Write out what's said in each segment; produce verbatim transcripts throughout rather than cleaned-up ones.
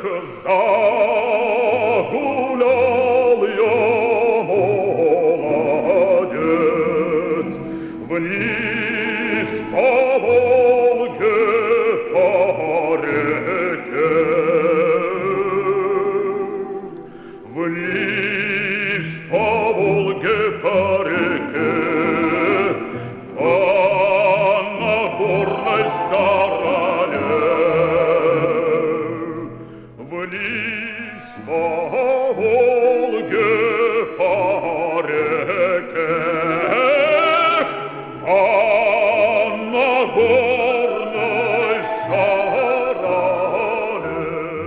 Загулял я, молодец, вниз по Волге, по реке, вниз по Волге, по реке, по Нагорной стороне, вниз по Волге, по реке, по Нагорной стороне,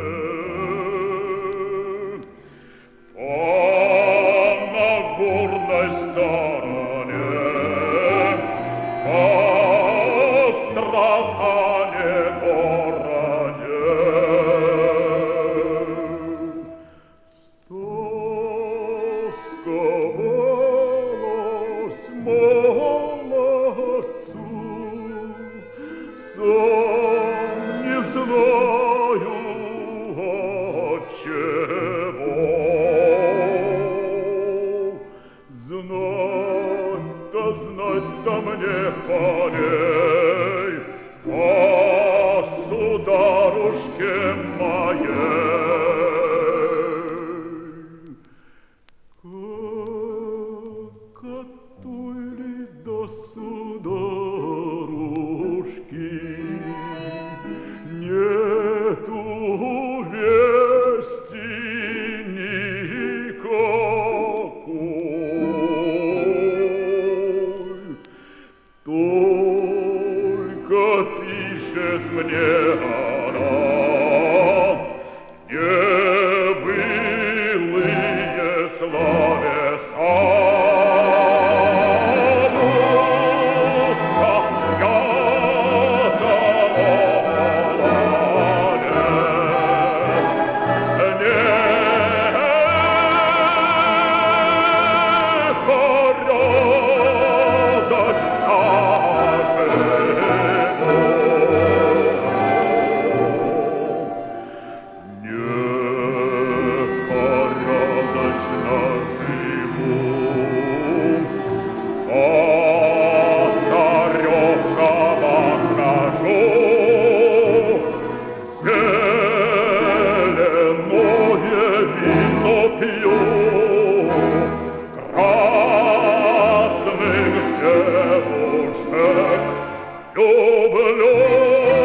по Нагорной стороне, по Астрахани городе. Стосковалась молодцу, сам не знаю отчего. Знать-то, знать-то мне по ней, по сударушке моей. Как от той ли до сударушки нету вести никакой, только пишет мне она небылые словеса. Люблю